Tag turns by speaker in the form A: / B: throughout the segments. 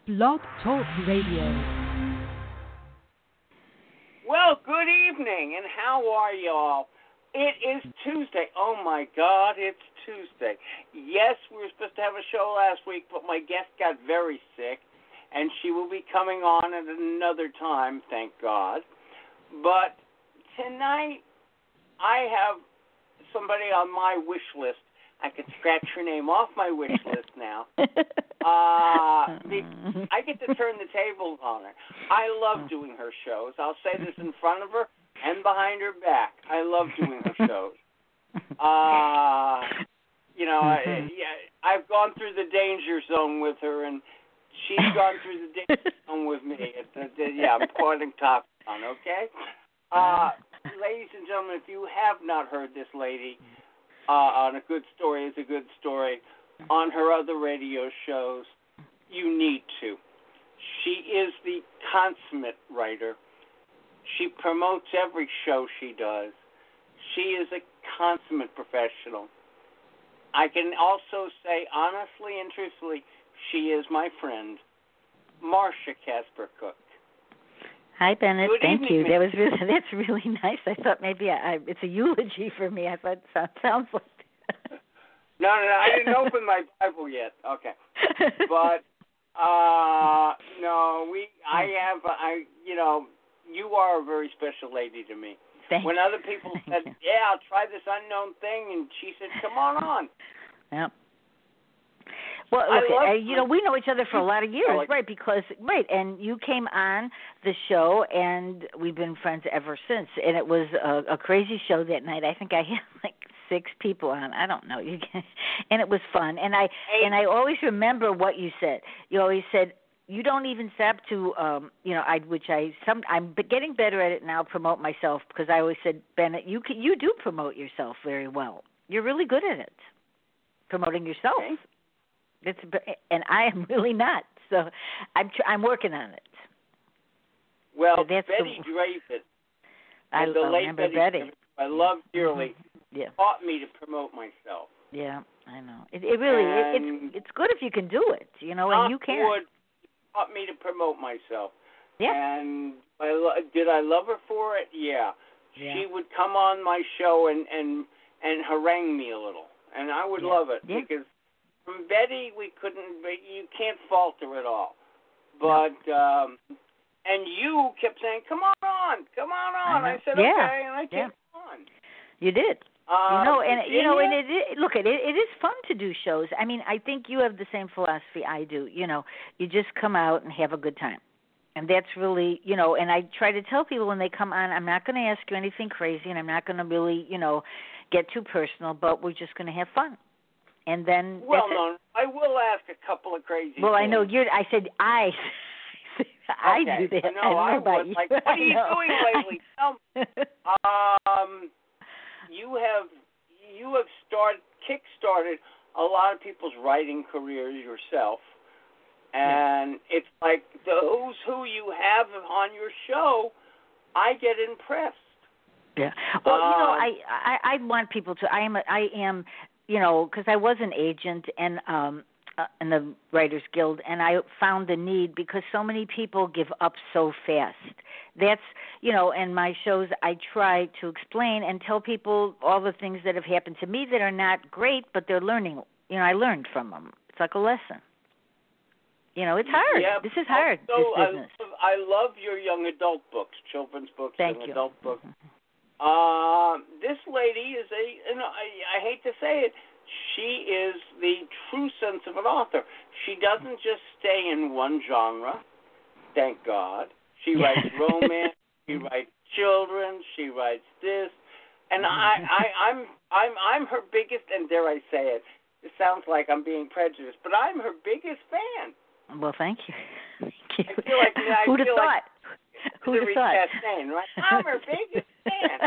A: Blog Talk Radio.
B: Well, good evening, and how are y'all? It is Tuesday. Oh, my God, it's Tuesday. Yes, we were supposed to have a show last week, but my guest got very sick, and she will be coming on at another time, thank God. But tonight, I have somebody on my wish list. I could scratch her name off my wish list now. I get to turn the tables on her. I love doing her shows. I'll say this in front of her and behind her back. I love doing her shows. I've gone through the danger zone with her, and she's gone through the danger zone with me. I'm quoting Top Gun, okay? Ladies and gentlemen, if you have not heard this lady on A Good Story is a Good Story, on her other radio shows, you need to. She is the consummate writer. She promotes every show she does. She is a consummate professional. I can also say honestly and truthfully, she is my friend, Marcia Casper Cook.
C: Hi, Bennett.
B: Good
C: Thank
B: evening,
C: you. That's really nice. I thought maybe it's a eulogy for me. I thought it sounds like that.
B: No, I didn't open my Bible yet. Okay, but you are a very special lady to me. When other people said, "Yeah, I'll try this unknown thing," and she said, "Come on."
C: Yep. Well, look, we know each other for a lot of years, right? And you came on the show, and we've been friends ever since. And it was a crazy show that night. I think I had like 6 people on. I don't know. And it was fun. And I always remember what you said. You always said, you don't even stop to, I'm getting better at it now, promote myself, because I always said, Bennett, you do promote yourself very well. You're really good at it, promoting yourself.
B: Okay.
C: And I am really not. So I'm working on it.
B: Well,
C: so
B: Betty Dreyfus,
C: I
B: remember Betty. I love dearly.
C: Yeah.
B: Taught me to promote myself.
C: Yeah, I know. It really it's good if you can do it, and you can.
B: Taught me to promote myself.
C: Yeah.
B: And did I love her for it? Yeah. She would come on my show and harangue me a little, and I would love it because from Betty you can't fault her at all. But and you kept saying, "Come on." I said, "Okay," and I came on.
C: You did. It is fun to do shows. I mean, I think you have the same philosophy I do. You just come out and have a good time. And that's really, and I try to tell people when they come on, I'm not going to ask you anything crazy, and I'm not going to really, get too personal, but we're just going to have fun. And then
B: I will ask a couple of crazy things.
C: I know I said I do that.
B: No, I
C: was
B: like, what are you doing lately? Tell me. You have kick-started a lot of people's writing careers yourself, and it's like the who's who you have on your show. I get impressed.
C: Yeah. Well, I want people to. I am, because I was an agent and in the Writers Guild, and I found the need because so many people give up so fast. That's, in my shows I try to explain and tell people all the things that have happened to me that are not great, but they're learning. I learned from them. It's like a lesson. It's hard.
B: Yeah,
C: this is hard,
B: so
C: this business.
B: I love your young adult books, children's books, adult books. This lady is I hate to say it, she is the true sense of an author. She doesn't just stay in one genre, thank God. She writes romance, she writes children, she writes this, and I'm her biggest, and dare I say it sounds like I'm being prejudiced, but I'm her biggest fan.
C: Well, thank you.
B: I feel like
C: who'd have thought? Who'd have thought?
B: Chastain, right? I'm her biggest fan.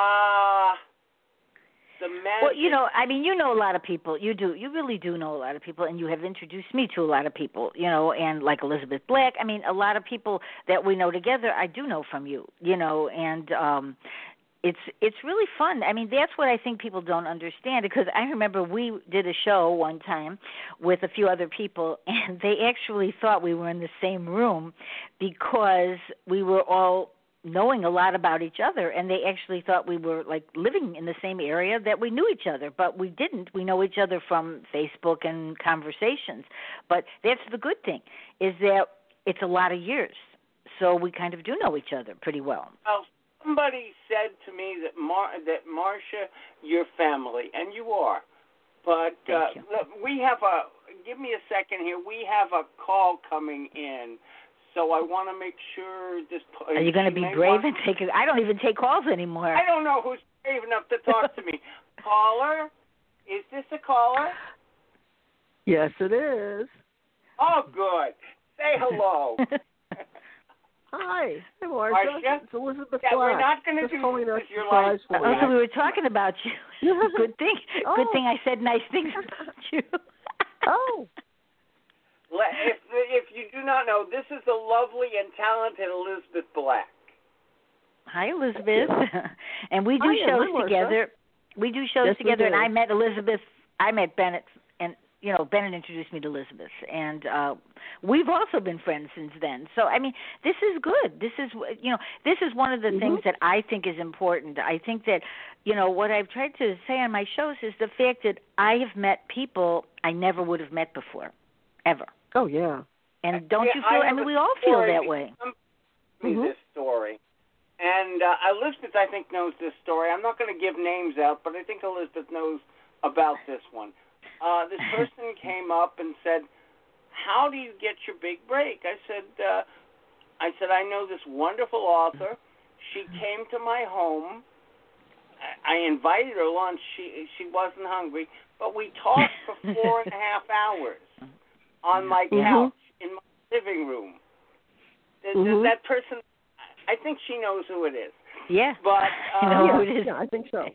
B: The magic.
C: Well, you know a lot of people. You do. You really do know a lot of people, and you have introduced me to a lot of people, and like Elizabeth Black. I mean, a lot of people that we know together, I do know from you, and it's really fun. I mean, that's what I think people don't understand, because I remember we did a show one time with a few other people, and they actually thought we were in the same room because we were all knowing a lot about each other, and they actually thought we were like living in the same area, that we knew each other, but we didn't. We know each other from Facebook and conversations. But that's the good thing, is that it's a lot of years, so we kind of do know each other pretty well.
B: Well, somebody said to me that Marcia, you're family, and you are. But look, we have give me a second here. We have a call coming in, so I want to make sure this.
C: Are you going to be brave and take it? I don't even take calls anymore.
B: I don't know who's brave enough to talk to me. Caller, is this a caller?
D: Yes, it is.
B: Oh, good. Say hello.
D: Hi, Marcia. It's Elizabeth
B: yeah,
D: Black.
B: We're not going to do this. Your life.
C: So we were talking about you. Good thing. Oh. Good thing I said nice things about you.
D: Oh.
B: If you do not know, this is the lovely and talented Elizabeth Black.
C: Hi, Elizabeth. And we do shows together. We do shows together, and I met Elizabeth. I met Bennett, and Bennett introduced me to Elizabeth, and we've also been friends since then. So I mean, this is good. This is this is one of the things that I think is important. I think that what I've tried to say on my shows is the fact that I have met people I never would have met before, ever.
D: Oh yeah.
C: And don't you feel? I mean, we all feel that way.
B: This story. And Elizabeth, I think, knows this story. I'm not going to give names out, but I think Elizabeth knows about this one. This person came up and said, "How do you get your big break?" I said, I know this wonderful author. She came to my home. I invited her lunch. She wasn't hungry, but we talked for 4.5 hours on my couch in my living room. That person, I think she knows who it is.
C: Yeah,
B: but
C: I know who it is.
D: Yeah, I think so.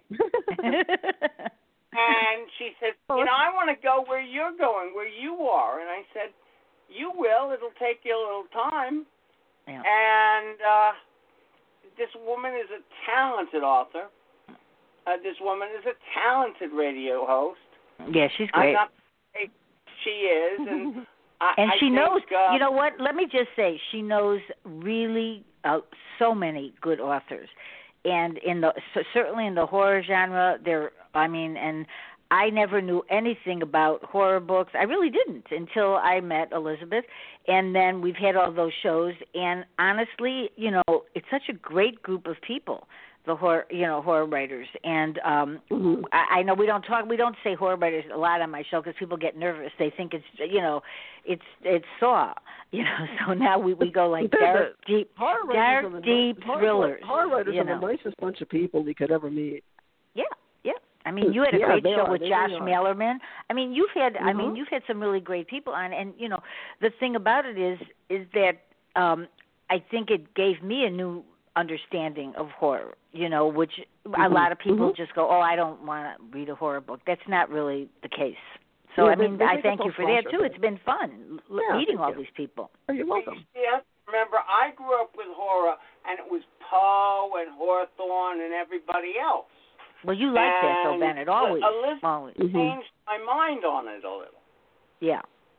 B: And she said, I want to go where you're going, where you are. And I said, you will. It'll take you a little time.
C: Yeah.
B: And this woman is a talented author. This woman is a talented radio host.
C: Yeah, she's great.
B: I'm not saying she is. And
C: she knows,
B: think,
C: you know what? Let me just say, she knows really so many good authors. And certainly in the horror genre, and I never knew anything about horror books. I really didn't until I met Elizabeth, and then we've had all those shows. And honestly, it's such a great group of people, the horror writers. And I know we don't say horror writers a lot on my show because people get nervous. They think it's Saw, So now we go like dark, deep thrillers.
D: Horror writers are the nicest bunch of people you could ever meet.
C: Yeah. I mean, you had a great show with Josh Malerman. I mean, you've had some really great people on, and the thing about it is that I think it gave me a new understanding of horror, which a lot of people just go, I don't want to read a horror book. That's not really the case. So, I thank you for that, too. It's been fun meeting all these people.
D: Oh, you're welcome.
B: Yeah, remember, I grew up with horror, and it was Poe and Hawthorne and everybody else.
C: Well, you like that, though, Bennett, always.
B: Elizabeth changed my mind on it a little.
C: Yeah.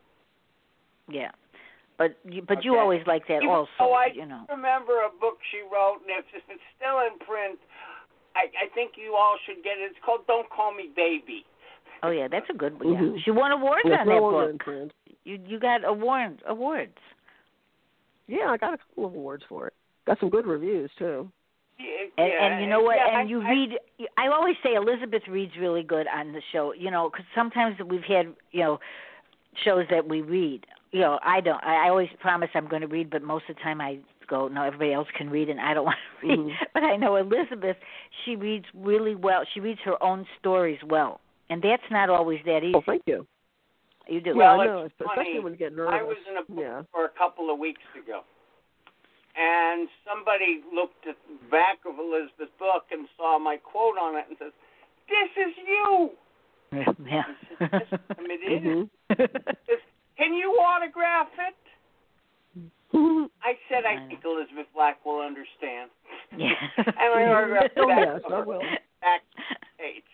C: But you always like that also.
B: I remember a book she wrote, and if it's still in print, I think you all should get it. It's called Don't Call Me Baby.
C: Oh, yeah, that's a good one. Yeah. She won awards on that book. You got awards.
D: Yeah, I got a couple of awards for it. Got some good reviews, too.
C: And you know what? And you read. I always say Elizabeth reads really good on the show. Because sometimes we've had shows that we read. I don't. I always promise I'm going to read, but most of the time I go, no, everybody else can read, and I don't want to read. But I know Elizabeth. She reads really well. She reads her own stories well, and that's not always that easy.
D: Oh, thank you.
C: You do.
B: Well,
D: I know, especially when you get nervous.
B: I was in a book for a couple of weeks ago. And somebody looked at the back of Elizabeth's book and saw my quote on it and says, "This is you."
C: Yeah.
B: It is. Says, "Can you autograph it?" I said, "I think Elizabeth Black will understand."
C: Yeah.
B: And my autograph
D: Oh,
B: back,
D: yes, I will.
B: back page.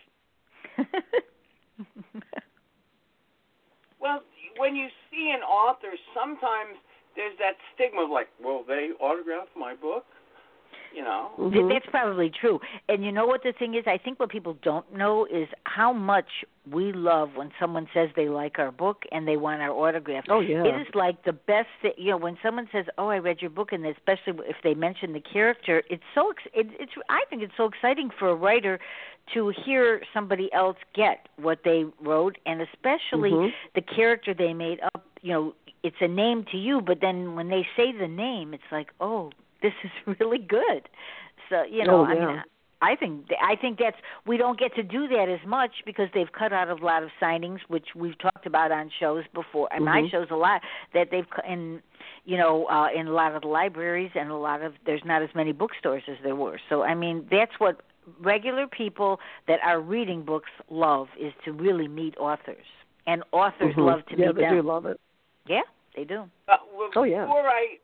B: Well, when you see an author, sometimes there's that stigma of like, will they autograph my book? You know?
D: Mm-hmm.
C: That's probably true. And you know what the thing is? I think what people don't know is how much we love when someone says they like our book and they want our autograph.
D: Oh, yeah.
C: It is like the best thing. You know, when someone says, "Oh, I read your book," and especially if they mention the character, it's so. It's. I think it's so exciting for a writer to hear somebody else get what they wrote, and especially the character they made up. You know, it's a name to you, but then when they say the name, it's like, oh, this is really good. So, you know, I mean, I think that's, we don't get to do that as much because they've cut out a lot of signings, which we've talked about on shows before, and my shows a lot, that they've in a lot of the libraries and there's not as many bookstores as there were. So, I mean, that's what regular people that are reading books love, is to really meet authors, and authors love to meet them.
D: Yeah, they do love it.
C: Yeah, they do.
D: Oh, yeah.
B: Before I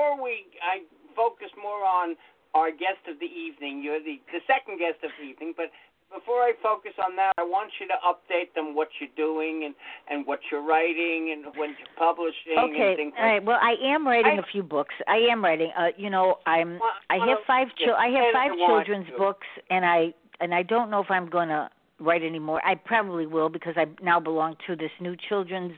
B: focus more on our guest of the evening. You're the second guest of the evening, but before I focus on that, I want you to update them what you're doing and what you're writing and when you're publishing.
C: Okay,
B: and things
C: all right. Well, I am writing a few books. I am writing. I have five children's books, and I don't know if I'm going to write any more. I probably will, because I now belong to this new children's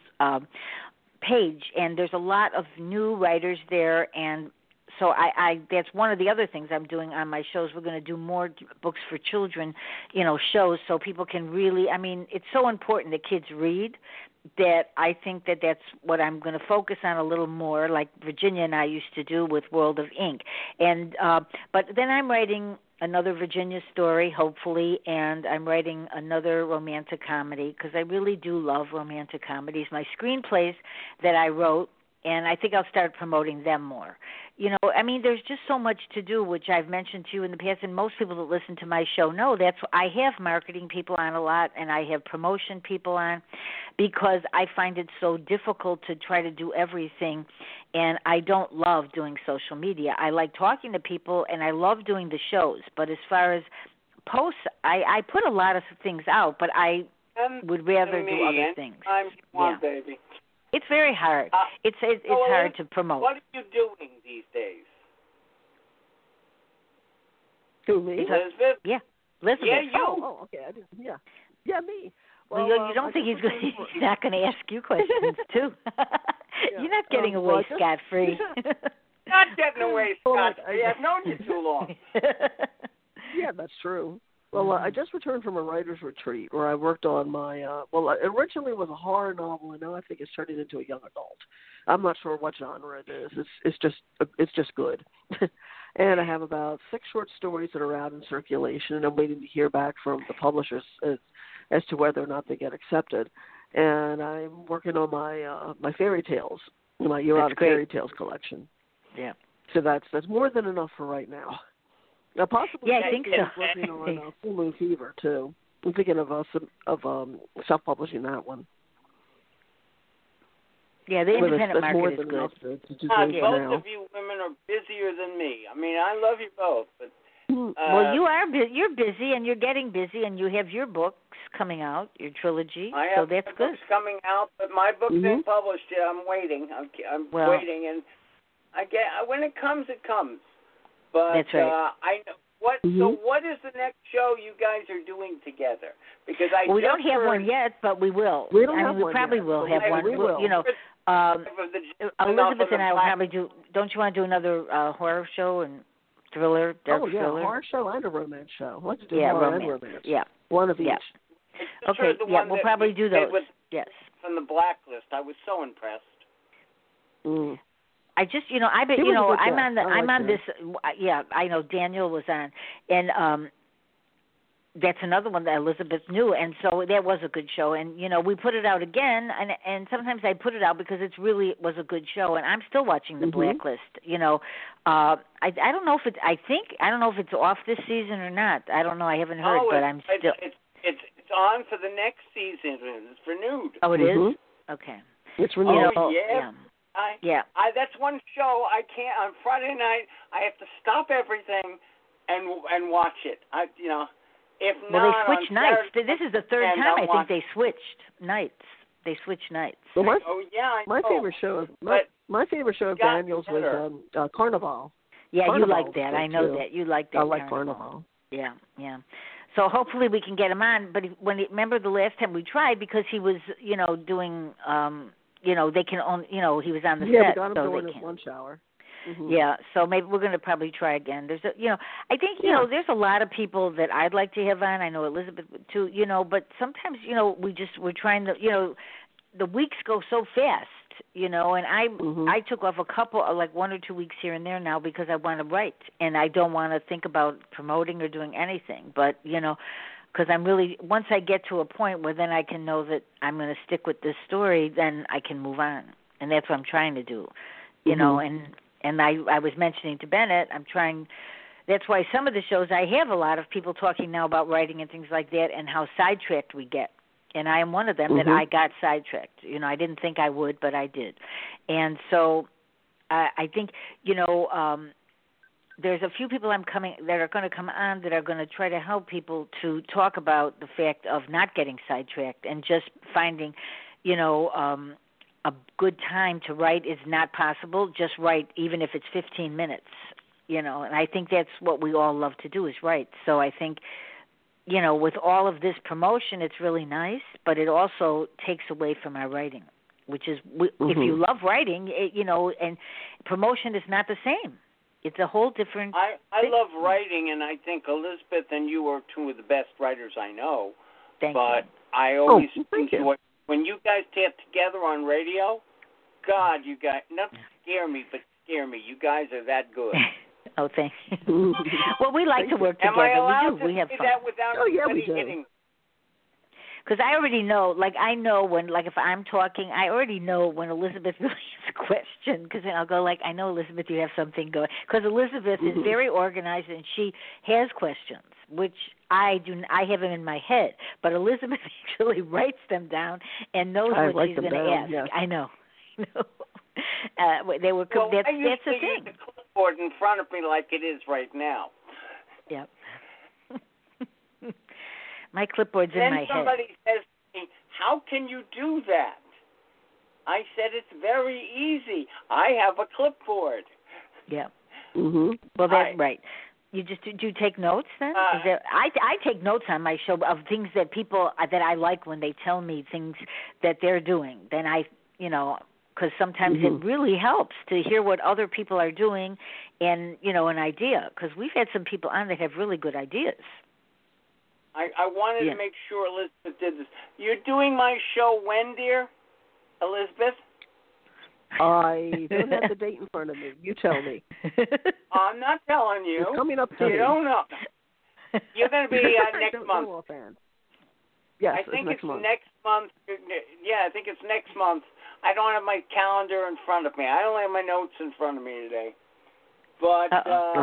C: page, and there's a lot of new writers there, and so I that's one of the other things I'm doing on my shows. We're going to do more books for children, shows, so people can really, I mean, it's so important that kids read, that I think that that's what I'm going to focus on a little more, like Virginia and I used to do with World of Ink. And but then I'm writing another Virginia story, hopefully, and I'm writing another romantic comedy, because I really do love romantic comedies. My screenplays that I wrote, and I think I'll start promoting them more. I mean, there's just so much to do, which I've mentioned to you in the past, and most people that listen to my show know that's I have marketing people on a lot, and I have promotion people on, because I find it so difficult to try to do everything, and I don't love doing social media. I like talking to people, and I love doing the shows, but as far as posts, I put a lot of things out, but I would rather do other things.
B: Baby.
C: It's very hard. It's hard to promote.
B: What are you doing these days?
D: Who, me?
B: Elizabeth?
C: Yeah, Elizabeth.
B: Yeah, you.
D: Oh, okay. I didn't. Yeah, me.
C: Well, you don't think he's not going to ask you questions too? You're not getting away scot-free.
B: Not getting away scot-free. I've known you too long.
D: Yeah, that's true. Well, I just returned from a writer's retreat where I worked on my, originally it was a horror novel, and now I think it's turning into a young adult. I'm not sure what genre it is. It's just good. And I have about 6 short stories that are out in circulation, and I'm waiting to hear back from the publishers as to whether or not they get accepted. And I'm working on my fairy tales, my year-out fairy tales collection.
C: Yeah.
D: So that's more than enough for right now. Now, possibly,
C: I think so.
D: Working on Full Moon Fever too. I'm thinking of self-publishing that one.
C: Yeah, the independent market is good.
B: Both of you women are busier than me. I mean, I love you both, but
C: well, you're busy, and you're getting busy, and you have your books coming out, your trilogy.
B: I have
C: that's good.
B: Books coming out, but my book's been published yet. I'm waiting. I'm waiting, and when it comes, it comes. But
C: that's right.
B: I know what. So what is the next show you guys are doing together? Because
C: we don't have one yet, but we will.
D: We don't have
C: one. We probably will have one.
D: We will.
C: Elizabeth and I will probably do. Don't you want to do another horror show and thriller, dark thriller?
D: A horror show and a romance show. Let's do
C: horror
D: and romance.
C: Yeah,
D: one of each.
C: Yeah. Okay. Yeah, we'll probably do those. Yes.
B: From the Blacklist, I was so impressed.
C: I just, I'm on this. Yeah, I know Daniel was on, and that's another one that Elizabeth knew, and so that was a good show. And we put it out again, and sometimes I put it out because it was a good show, and I'm still watching the Blacklist. I don't know if it's. I don't know if it's off this season or not. I don't know. I haven't heard, but I'm still.
B: It's on for the next season. It's renewed.
C: Oh, it is. Okay.
D: It's renewed.
B: That's one show I can't. On Friday night, I have to stop everything and watch it. If
C: well,
B: not,
C: they switch
B: on
C: nights.
B: Saturday,
C: This is the third
B: and
C: time
B: I'll
C: I
B: watch
C: think they switched nights. They switched nights.
D: Well,
B: I know.
D: favorite show. My favorite show of
B: got
D: Daniel's
B: better.
D: was Carnival.
C: Yeah,
D: Carnival
C: you like that. I know
D: too.
C: that. You like that.
D: I like Carnival.
C: Yeah. So hopefully we can get him on. But remember the last time we tried because he was, doing, they can only, he was on the set.
D: Yeah, we got him
C: so
D: during
C: they
D: his
C: can.
D: lunch hour. Mm-hmm.
C: Yeah, so maybe we're going to probably try again. There's I think, there's a lot of people that I'd like to have on. I know Elizabeth too, but sometimes, we're trying to, the weeks go so fast, and I took off a couple, like 1 or 2 weeks here and there now because I want to write and I don't want to think about promoting or doing anything. But, because I'm really, once I get to a point where then I can know that I'm going to stick with this story, then I can move on. And that's what I'm trying to do, and I was mentioning to Bennett, I'm trying, that's why some of the shows I have a lot of people talking now about writing and things like that and how sidetracked we get. And I am one of them that I got sidetracked. I didn't think I would, but I did. And so I think, there's a few people that are going to come on that are going to try to help people to talk about the fact of not getting sidetracked and just finding, a good time to write is not possible. Just write, even if it's 15 minutes, and I think that's what we all love to do is write. So I think, with all of this promotion, it's really nice, but it also takes away from our writing, which is, if you love writing, and promotion is not the same. It's a whole different
B: I love writing, and I think Elizabeth and you are two of the best writers I know.
C: Thank
B: you. I always enjoy when you guys get together on radio. God, you guys, not scare me, but scare me. You guys are that good.
C: Oh, thank you. Well, we like to work together.
B: Am I allowed
C: we have
B: say
C: fun.
B: that without
D: we do.
B: hitting?
C: Because I already know, I know when, if I'm talking, I already know when Elizabeth really has a question, because then I'll go I know, Elizabeth, you have something going. Because Elizabeth is very organized, and she has questions, which I have them in my head. But Elizabeth actually writes them down and knows what she's going to ask.
D: Yes.
C: I know.
B: Well,
C: that's
B: I
C: the
B: usually
C: thing.
B: use the clipboard in front of me like it is right now.
C: Yep. My clipboard's
B: then
C: in my head.
B: Then somebody says to me, how can you do that? I said, it's very easy. I have a clipboard.
C: Yeah.
D: Mm-hmm.
C: Well, that's right. You just do you take notes then? I take notes on my show of things that people that I like when they tell me things that they're doing. Then because sometimes it really helps to hear what other people are doing and, an idea. Because we've had some people on that have really good ideas.
B: I wanted to make sure Elizabeth did this. You're doing my show when, dear? Elizabeth?
D: I don't have the date in front of me. You tell me.
B: I'm not telling you.
D: It's coming up
B: You don't know. You're going to be next month.
D: Yes,
B: I think
D: next month.
B: Next month. Yeah, I think it's next month. I don't have my calendar in front of me. I don't have my notes in front of me today. But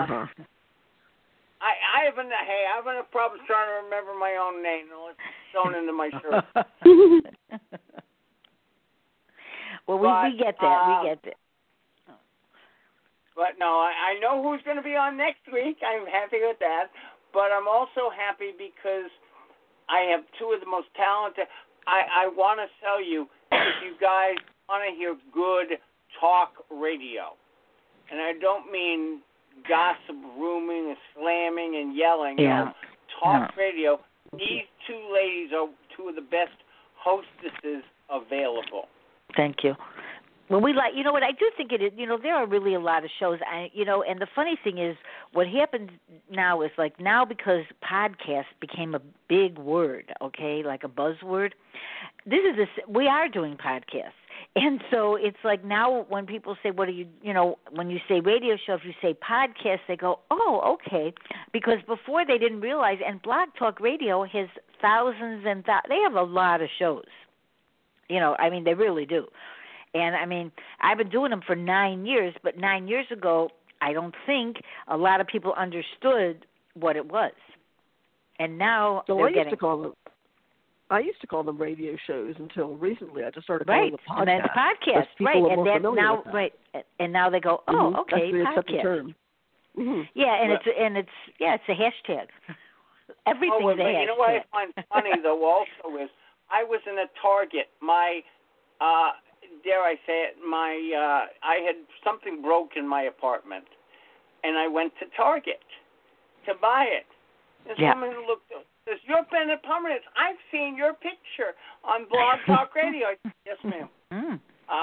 B: I haven't a problem trying to remember my own name. It's sewn into my shirt.
C: Well, we get that. We get that.
B: But no, I know who's going to be on next week. I'm happy with that. But I'm also happy because I have two of the most talented. I want to tell you, if you guys want to hear good talk radio, and I don't mean gossip, rooming, and slamming, and yelling.
C: Yeah.
B: Talk radio. These two ladies are two of the best hostesses available.
C: Thank you. Well, you know what, I do think it is, there are really a lot of shows, and the funny thing is what happens now is now because podcast became a big word, okay, like a buzzword, we are doing podcasts. And so it's now when people say, what do you, when you say radio show, if you say podcast, they go, oh, okay, because before they didn't realize, and Blog Talk Radio has thousands and they have a lot of shows. They really do. And, I've been doing them for 9 years, but 9 years ago, I don't think a lot of people understood what it was. And now they're getting...
D: I used to call them radio shows until recently. I just started calling them podcasts.
C: And then podcast,
D: right.
C: And then now, and now they go, oh, okay,
D: That's the
C: podcast.
D: accepted term. Mm-hmm.
C: Yeah, it's a hashtag. Everything's a hashtag.
B: You know what I find funny though also is I was in a Target. My dare I say it, I had something broke in my apartment, and I went to Target to buy it. This woman looked says, "You're Bennett Pomerantz. I've seen your picture on Blog Talk Radio." I said, "Yes, ma'am."
C: Mm.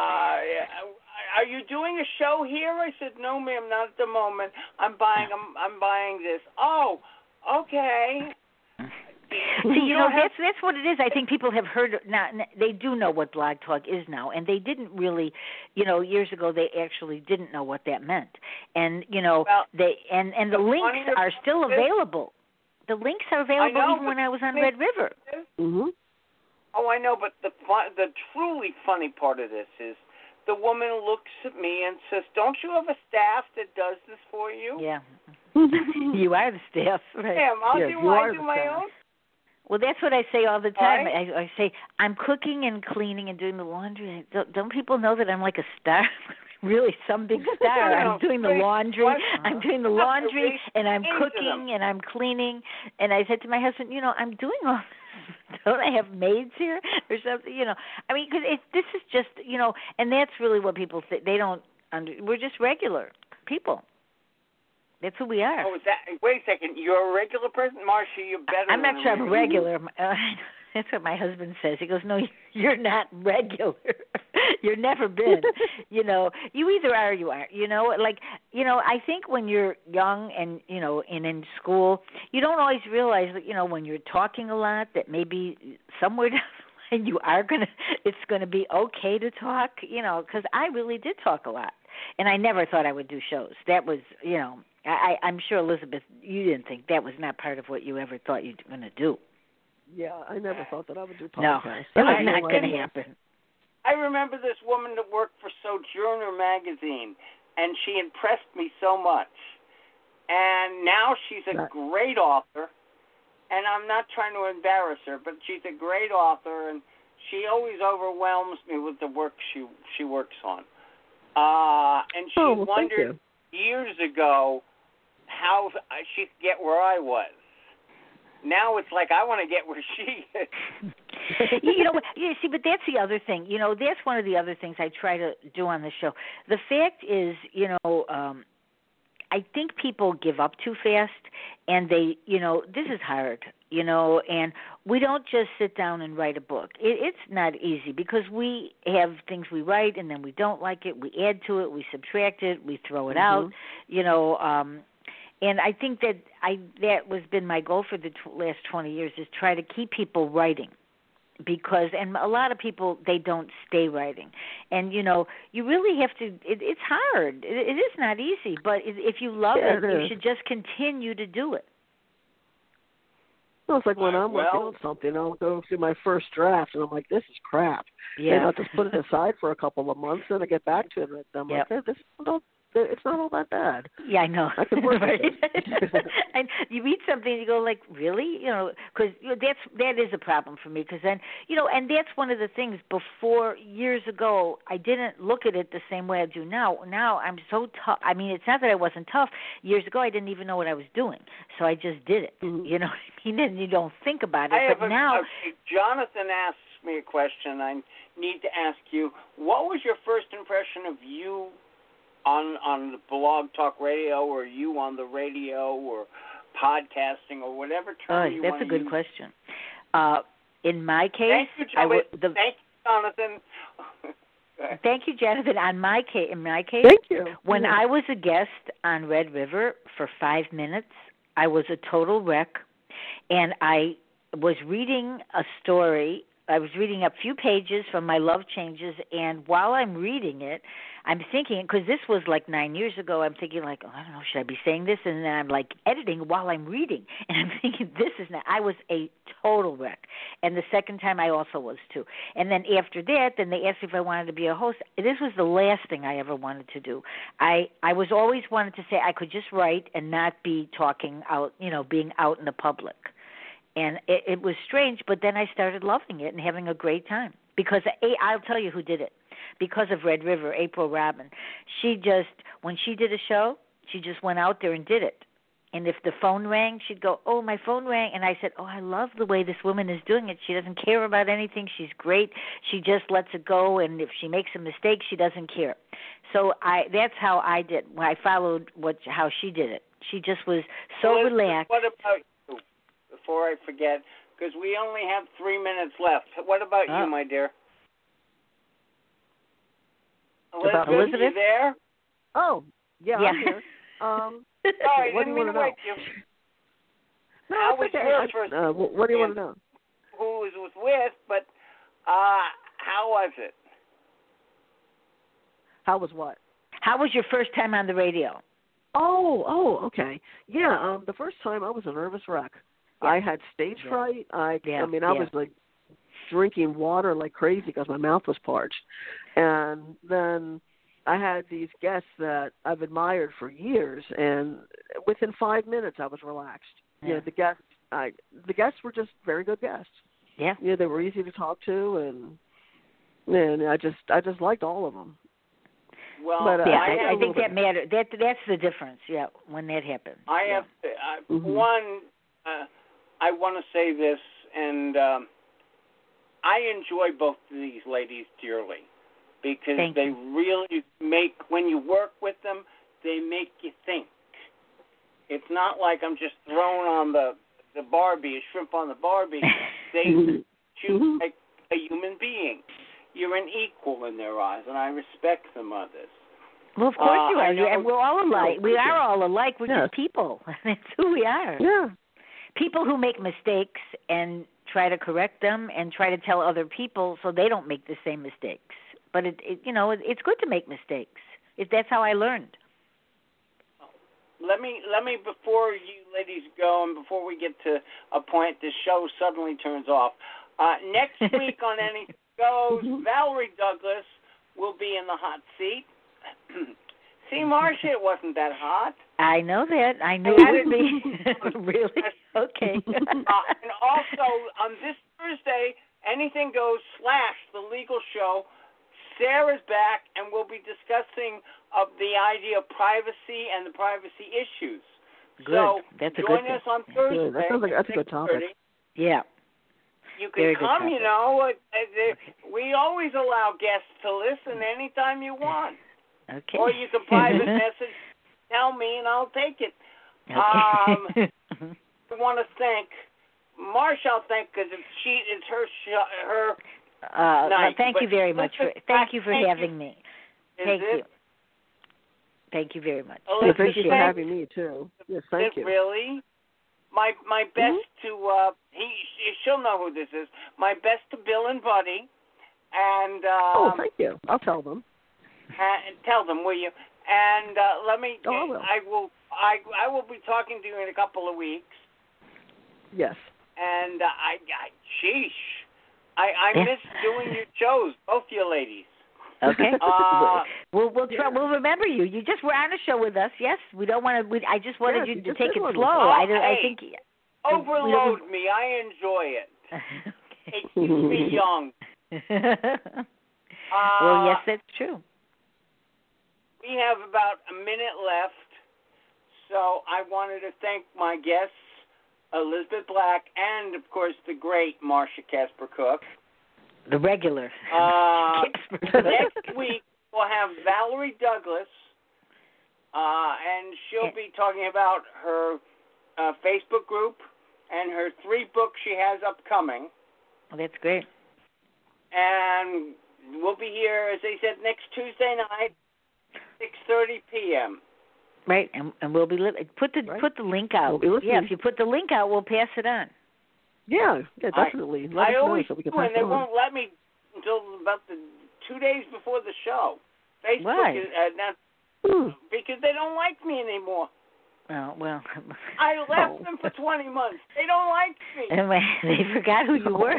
B: Are you doing a show here? I said, "No, ma'am, not at the moment. I'm buying this." Oh, okay.
C: See, that's what it is. I think people have heard now. They do know what Blog Talk is now, and they didn't really, years ago they actually didn't know what that meant. And the links are still available. The links are available even when I was on Red River.
D: Mm-hmm.
B: Oh, I know, but the truly funny part of this is the woman looks at me and says, "Don't you have a staff that does this for you?"
C: Yeah. You are the staff, right?
B: Yeah, I do my own.
C: Well, that's what I say all the time. Right? I say, I'm cooking and cleaning and doing the laundry. Don't people know that I'm like a star? Really, some big star. I'm doing the laundry. I'm doing the laundry, and I'm cooking, and I'm cleaning. And I said to my husband, I'm doing all this. Don't I have maids here or something? I mean, because this is just, and that's really what people think. They don't we're just regular people. That's who we are.
B: Oh, is that? Wait a second. You're a regular person, Marcia. You're better.
C: I'm not sure I'm regular. That's what my husband says. He goes, "No, you're not regular. You've never been. You either are or you aren't. I think when you're young and and in school, you don't always realize that when you're talking a lot that maybe somewhere down the line it's gonna be okay to talk. Because I really did talk a lot, and I never thought I would do shows. That was I'm sure, Elizabeth, you didn't think that was not part of what you ever thought you were going to do.
D: Yeah, I never thought that I would do podcasts.
C: No, that's not going to happen.
B: I remember this woman that worked for Sojourner magazine, and she impressed me so much. And now she's a great author, and I'm not trying to embarrass her, but she's a great author, and she always overwhelms me with the work she works on. And she wondered years ago how she could get where I was. Now it's like I want to get where she is.
C: See, but that's the other thing. That's one of the other things I try to do on the show. The fact is, I think people give up too fast, and they, this is hard, and we don't just sit down and write a book. It's not easy because we have things we write, and then we don't like it. We add to it, we subtract it, we throw it out, and I think that that was been my goal for the last 20 years is try to keep people writing. And a lot of people, they don't stay writing. And, you really have to, it's hard. It is not easy, but if you love it, you should just continue to do it.
D: Well, it's like when I'm working on something, I'll go through my first draft, and I'm like, this is crap.
C: Yeah.
D: And I'll just put it aside for a couple of months, and I get back to it, and I'm like, it's not all that bad.
C: Yeah, I know.
D: I can work with
C: it. And you read something and you go like, really? Because that is a problem for me. Because then, and that's one of the things. Before, years ago, I didn't look at it the same way I do now. Now I'm so tough. I mean, it's not that I wasn't tough. Years ago, I didn't even know what I was doing, so I just did it.
D: Mm-hmm.
C: You know what I mean? And you don't think about it. But now,
B: Jonathan asks me a question. I need to ask you. What was your first impression of you? On the Blog Talk Radio, or you on the radio, or podcasting, or whatever term you want to use?
C: That's a good question. In my case,
B: thank you, Jonathan.
C: Thank you, Jonathan. In my case,
D: thank you.
C: When I was a guest on Red River for 5 minutes, I was a total wreck, and I was reading a story. I was reading a few pages from My Love Changes, and while I'm reading it, I'm thinking, because this was like 9 years ago, I'm thinking like, I don't know, should I be saying this? And then I'm like editing while I'm reading, and I'm thinking, this is not, I was a total wreck. And the second time I also was too. And then after that, then they asked if I wanted to be a host. This was the last thing I ever wanted to do. I was always wanted to say I could just write and not be talking out, being out in the public. And it was strange, but then I started loving it and having a great time. Because I'll tell you who did it. Because of Red River, April Robin. She just, when she did a show, She just went out there and did it. And if the phone rang, she'd go, "Oh, my phone rang." And I said, "Oh, I love the way this woman is doing it. She doesn't care about anything. She's great. She just lets it go. And if she makes a mistake, she doesn't care." So that's how I did. I followed how she did it. She just was so relaxed.
B: What about you? Before I forget, because we only have 3 minutes left. What about you, my dear?
C: Elizabeth?
B: You there?
D: Oh, yeah. I'm here.
B: Sorry,
D: what do you want to know? No,
B: I was
D: okay.
B: first.
D: What do you want to know?
B: Who was with, but how was it?
D: How was what?
C: How was your first time on the radio?
D: Oh, okay. Yeah, the first time I was a nervous wreck. Yeah. I had stage fright. I was like drinking water like crazy because my mouth was parched. And then I had these guests that I've admired for years, and within 5 minutes I was relaxed.
C: Yeah.
D: You know, the guests were just very good guests.
C: Yeah.
D: You know, they were easy to talk to, and I just liked all of them.
B: Well,
D: but,
C: I think that mattered. That's the difference. Yeah, when that happens.
B: I have one. I want to say this, and I enjoy both of these ladies dearly because they really make, when you work with them, they make you think. It's not like I'm just throwing on the Barbie, a shrimp on the Barbie. They choose like a human being. You're an equal in their eyes, and I respect them on this.
C: Well, of course you are. And we're all alike. We are all alike. We're just people. That's who we are.
D: Yeah.
C: People who make mistakes and try to correct them and try to tell other people so they don't make the same mistakes. But it's good to make mistakes. That's how I learned.
B: Let me before you ladies go and before we get to a point this show suddenly turns off. Next week on Anything Goes, Valerie Douglas will be in the hot seat. See, Marcia, it wasn't that hot.
C: I know that. I knew it would be. Really? Okay.
B: And also, on this Thursday, Anything Goes / The Legal Show, Sarah's back, and we'll be discussing the idea of privacy and the privacy issues.
C: Good.
B: So
C: that's a
B: join
C: good
B: us on Thursday.
D: That sounds like that's a good topic.
C: Yeah.
B: You can come, you know. We always allow guests to listen anytime you want.
C: Okay.
B: Or you can private message, tell me, and I'll take it.
C: Okay.
B: I want to thank Marcia. Because it's her night.
C: Thank you very much for having me. Thank you. Thank you very much.
D: Thank you for having me too. Yes, thank you.
B: Really? My best to she'll know who this is. My best to Bill and Buddy, and
D: thank you. I'll tell them.
B: Tell them, will you? And let me.
D: I will.
B: I will be talking to you in a couple of weeks.
D: Yes.
B: And I miss doing your shows, both you ladies.
C: Okay. We'll remember you. You just were on a show with us. Yes. We don't want to. I just wanted you to take it slow. I think.
B: Overload me. I enjoy it. It keeps me young.
C: Well, yes, that's true.
B: We have about a minute left, so I wanted to thank my guests, Elizabeth Black, and, of course, the great Marcia Casper Cook.
C: The regular.
B: Next week, we'll have Valerie Douglas, and she'll be talking about her Facebook group and her 3 books she has upcoming.
C: Oh, that's great.
B: And we'll be here, as they said, next Tuesday night, 6:30 p.m.
C: Right, and we'll be put the link out. If you put the link out, we'll pass it on.
D: Yeah, definitely. Let us know so we can pass it on.
B: They won't let me until about 2 days before the show. Facebook
C: Why?
B: Because they don't like me anymore.
C: Oh, well.
B: I left them for 20 months. They don't like me.
C: Anyway, they forgot who you were.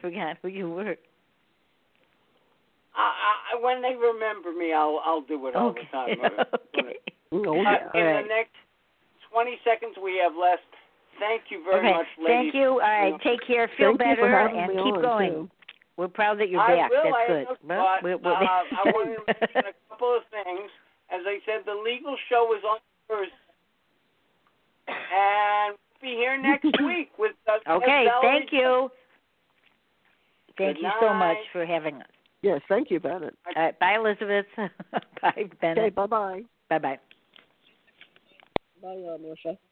B: When they remember me, I'll do it all the time.
C: Okay.
B: In the next 20 seconds we have left, thank you very much, ladies.
C: Thank you. All right, take care. Feel better and keep going.
D: Too.
C: We're proud that you're back. That's good.
B: I want to mention a couple of things. As I said, the legal show is on Thursday. And we'll be here next week with
C: Okay, thank you. Thank
B: Good
C: you so much
B: night.
C: for having us.
D: Yes, thank you, Bennett.
C: All right, bye, Elizabeth. Bye, Bennett.
D: Okay, bye-bye.
C: Bye-bye.
D: Bye, Marsha.